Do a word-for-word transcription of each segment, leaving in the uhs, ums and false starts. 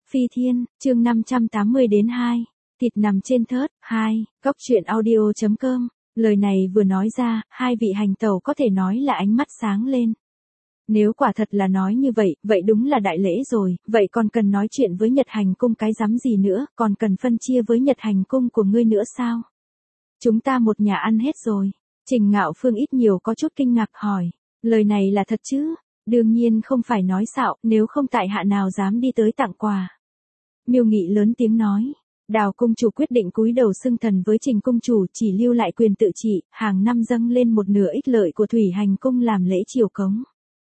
Phi Thiên, chương năm trăm tám mươi đến hai. Thịt nằm trên thớt, hai. Góc truyện audio chấm com. Lời này vừa nói ra, hai vị hành tẩu có thể nói là ánh mắt sáng lên. Nếu quả thật là nói như vậy, vậy đúng là đại lễ rồi, vậy còn cần nói chuyện với Nhật Hành Cung cái rắm gì nữa, còn cần phân chia với Nhật Hành Cung của ngươi nữa sao? Chúng ta một nhà ăn hết rồi. Trình Ngạo Phương ít nhiều có chút kinh ngạc hỏi, lời này là thật chứ? Đương nhiên không phải nói xạo, nếu không tại hạ nào dám đi tới tặng quà. Miêu Nghị lớn tiếng nói. Đào cung chủ quyết định cúi đầu xưng thần với Trình cung chủ, chỉ lưu lại quyền tự trị, hàng năm dâng lên một nửa ích lợi của Thủy Hành Cung làm lễ triều cống.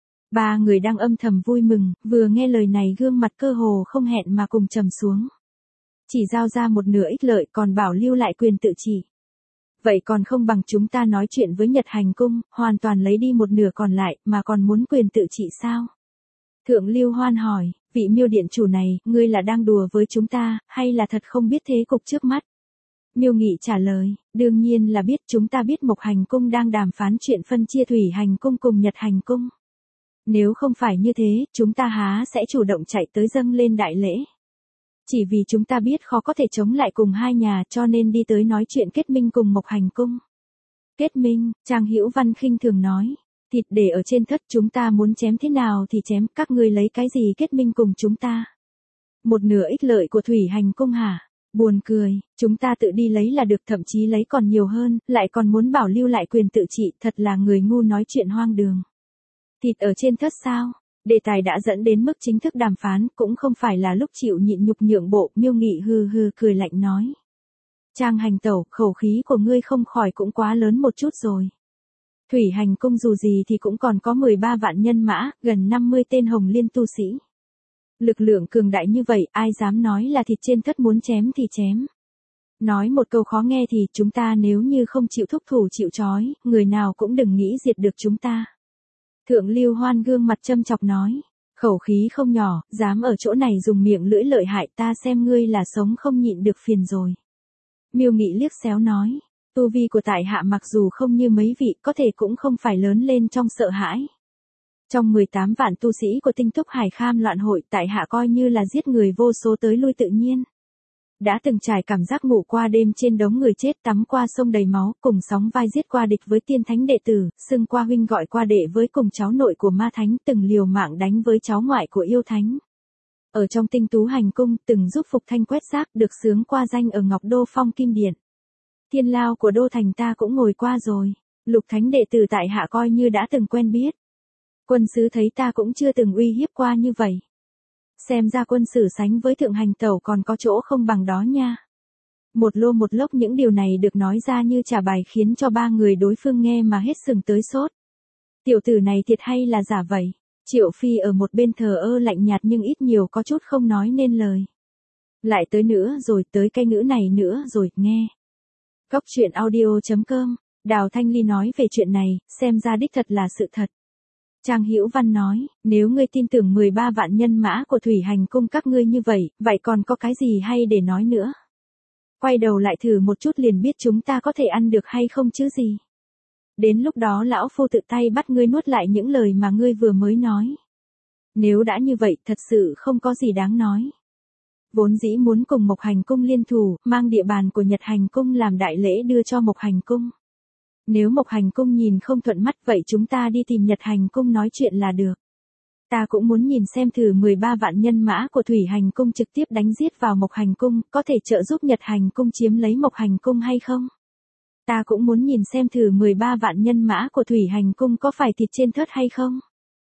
Ba người đang âm thầm vui mừng, vừa nghe lời này gương mặt cơ hồ không hẹn mà cùng trầm xuống. Chỉ giao ra một nửa ích lợi còn bảo lưu lại quyền tự trị. Vậy còn không bằng chúng ta nói chuyện với Nhật Hành Cung, hoàn toàn lấy đi một nửa còn lại, mà còn muốn quyền tự trị sao? Thượng Lưu Hoan hỏi, vị Miêu điện chủ này, ngươi là đang đùa với chúng ta, hay là thật không biết thế cục trước mắt? Miêu Nghị trả lời, đương nhiên là biết, chúng ta biết Mộc Hành Cung đang đàm phán chuyện phân chia Thủy Hành Cung cùng Nhật Hành Cung. Nếu không phải như thế, chúng ta há sẽ chủ động chạy tới dâng lên đại lễ. Chỉ vì chúng ta biết khó có thể chống lại cùng hai nhà, cho nên đi tới nói chuyện kết minh cùng Mộc Hành Cung. Kết minh, Trang Hữu Văn khinh thường nói, thịt để ở trên thất, chúng ta muốn chém thế nào thì chém, các ngươi lấy cái gì kết minh cùng chúng ta? Một nửa ích lợi của Thủy Hành Cung hả? Buồn cười, chúng ta tự đi lấy là được, thậm chí lấy còn nhiều hơn, lại còn muốn bảo lưu lại quyền tự trị, thật là người ngu nói chuyện hoang đường. Thịt ở trên thất sao? Đề tài đã dẫn đến mức chính thức đàm phán, cũng không phải là lúc chịu nhịn nhục nhượng bộ. Miêu Nghị hừ hừ cười lạnh nói. Trang hành tẩu, khẩu khí của ngươi không khỏi cũng quá lớn một chút rồi. Thủy Hành Cung dù gì thì cũng còn có mười ba vạn nhân mã, gần năm mươi tên hồng liên tu sĩ. Lực lượng cường đại như vậy, ai dám nói là thịt trên thất muốn chém thì chém. Nói một câu khó nghe thì, chúng ta nếu như không chịu thúc thủ chịu trói, người nào cũng đừng nghĩ diệt được chúng ta. Thượng Lưu Hoan gương mặt châm chọc nói, khẩu khí không nhỏ, dám ở chỗ này dùng miệng lưỡi lợi hại, ta xem ngươi là sống không nhịn được phiền rồi. Miêu Nghị liếc xéo nói, tu vi của tại hạ mặc dù không như mấy vị, có thể cũng không phải lớn lên trong sợ hãi. Trong mười tám vạn tu sĩ của Tinh Túc Hải Kham loạn hội, tại hạ coi như là giết người vô số tới lui tự nhiên. Đã từng trải cảm giác ngủ qua đêm trên đống người chết, tắm qua sông đầy máu, cùng sóng vai giết qua địch với tiên thánh đệ tử, xưng qua huynh gọi qua đệ với cùng cháu nội của ma thánh, từng liều mạng đánh với cháu ngoại của yêu thánh. Ở trong Tinh Tú Hành Cung, từng giúp Phục Thanh quét rác, được xướng qua danh ở Ngọc Đô Phong Kim Điện. Thiên lao của đô thành ta cũng ngồi qua rồi, Lục thánh đệ tử tại hạ coi như đã từng quen biết. Quân sứ thấy ta cũng chưa từng uy hiếp qua như vậy. Xem ra quân sử sánh với thượng hành tẩu còn có chỗ không bằng đó nha. Một lô một lốc những điều này được nói ra như trả bài, khiến cho ba người đối phương nghe mà hết sừng tới sốt. Tiểu tử này thiệt hay là giả vậy? Triệu Phi ở một bên thờ ơ lạnh nhạt nhưng ít nhiều có chút không nói nên lời. Lại tới nữa rồi, tới cái ngữ này nữa rồi, nghe. Góc truyện audio chấm com. Đào Thanh Ly nói về chuyện này, xem ra đích thật là sự thật. Trang Hữu Văn nói, nếu ngươi tin tưởng mười ba vạn nhân mã của Thủy Hành Cung các ngươi như vậy, vậy còn có cái gì hay để nói nữa? Quay đầu lại thử một chút liền biết chúng ta có thể ăn được hay không chứ gì. Đến lúc đó lão phu tự tay bắt ngươi nuốt lại những lời mà ngươi vừa mới nói. Nếu đã như vậy, thật sự không có gì đáng nói. Vốn dĩ muốn cùng Mộc Hành Cung liên thủ, mang địa bàn của Nhật Hành Cung làm đại lễ đưa cho Mộc Hành Cung. Nếu Mộc Hành Cung nhìn không thuận mắt, vậy chúng ta đi tìm Nhật Hành Cung nói chuyện là được. Ta cũng muốn nhìn xem thử mười ba vạn nhân mã của Thủy Hành Cung trực tiếp đánh giết vào Mộc Hành Cung, có thể trợ giúp Nhật Hành Cung chiếm lấy Mộc Hành Cung hay không? Ta cũng muốn nhìn xem thử mười ba vạn nhân mã của Thủy Hành Cung có phải thịt trên thớt hay không?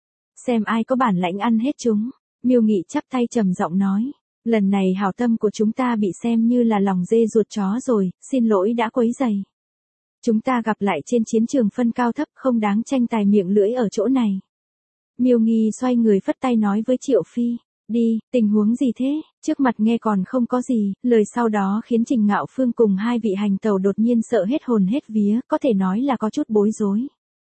Xem ai có bản lãnh ăn hết chúng. Miêu Nghị chắp tay trầm giọng nói, lần này hảo tâm của chúng ta bị xem như là lòng dê ruột chó rồi, xin lỗi đã quấy rầy. Chúng ta gặp lại trên chiến trường phân cao thấp, không đáng tranh tài miệng lưỡi ở chỗ này. Miêu Nghi xoay người phất tay nói với Triệu Phi, đi, tình huống gì thế? Trước mặt nghe còn không có gì, lời sau đó khiến Trình Ngạo Phương cùng hai vị hành tẩu đột nhiên sợ hết hồn hết vía, có thể nói là có chút bối rối.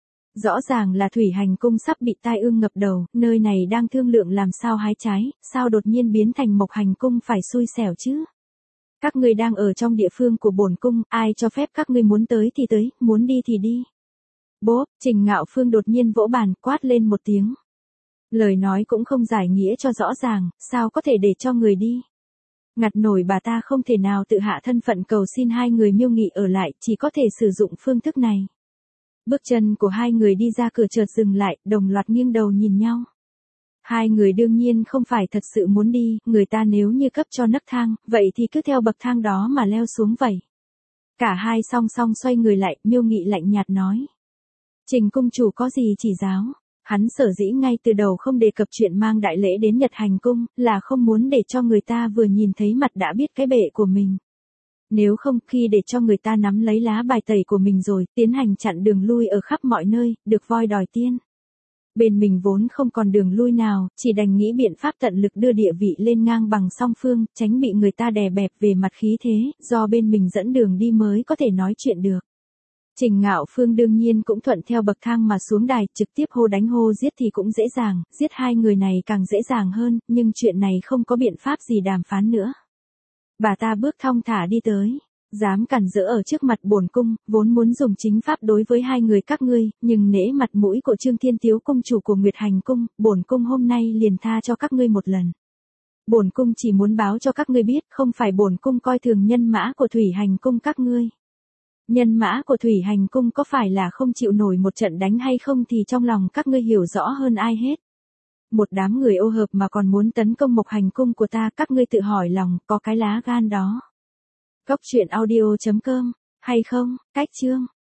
Rõ ràng là Thủy Hành Cung sắp bị tai ương ngập đầu, nơi này đang thương lượng làm sao hái trái, sao đột nhiên biến thành Mộc Hành Cung phải xui xẻo chứ? Các ngươi đang ở trong địa phương của bổn cung, ai cho phép các ngươi muốn tới thì tới, muốn đi thì đi. Bốp, Trình Ngạo Phương đột nhiên vỗ bàn, quát lên một tiếng. Lời nói cũng không giải nghĩa cho rõ ràng, sao có thể để cho người đi. Ngặt nổi bà ta không thể nào tự hạ thân phận cầu xin hai người Miêu Nghị ở lại, chỉ có thể sử dụng phương thức này. Bước chân của hai người đi ra cửa chợt dừng lại, đồng loạt nghiêng đầu nhìn nhau. Hai người đương nhiên không phải thật sự muốn đi, người ta nếu như cấp cho nấc thang, vậy thì cứ theo bậc thang đó mà leo xuống vậy. Cả hai song song xoay người lại, Miêu Nghị lạnh nhạt nói. Trình cung chủ có gì chỉ giáo? Hắn sở dĩ ngay từ đầu không đề cập chuyện mang đại lễ đến Nhật Hành cung, là không muốn để cho người ta vừa nhìn thấy mặt đã biết cái bệ của mình. Nếu không, khi để cho người ta nắm lấy lá bài tẩy của mình rồi, tiến hành chặn đường lui ở khắp mọi nơi, được voi đòi tiên. Bên mình vốn không còn đường lui nào, chỉ đành nghĩ biện pháp tận lực đưa địa vị lên ngang bằng song phương, tránh bị người ta đè bẹp về mặt khí thế, do bên mình dẫn đường đi mới có thể nói chuyện được. Trình Ngạo Phương đương nhiên cũng thuận theo bậc thang mà xuống đài, trực tiếp hô đánh hô giết thì cũng dễ dàng, giết hai người này càng dễ dàng hơn, nhưng chuyện này không có biện pháp gì đàm phán nữa. Bà ta bước thong thả đi tới, dám cản rỡ ở trước mặt bổn cung, vốn muốn dùng chính pháp đối với hai người các ngươi, nhưng nể mặt mũi của Trương Thiên Tiếu cung chủ của Nguyệt Hành cung, bổn cung hôm nay liền tha cho các ngươi một lần. Bổn cung chỉ muốn báo cho các ngươi biết, không phải bổn cung coi thường nhân mã của Thủy Hành cung các ngươi. Nhân mã của Thủy Hành cung có phải là không chịu nổi một trận đánh hay không thì trong lòng các ngươi hiểu rõ hơn ai hết. Một đám người ô hợp mà còn muốn tấn công Mộc Hành cung của ta, các ngươi tự hỏi lòng, có cái lá gan đó. Góc truyện audio chấm com, hay không, cách chương.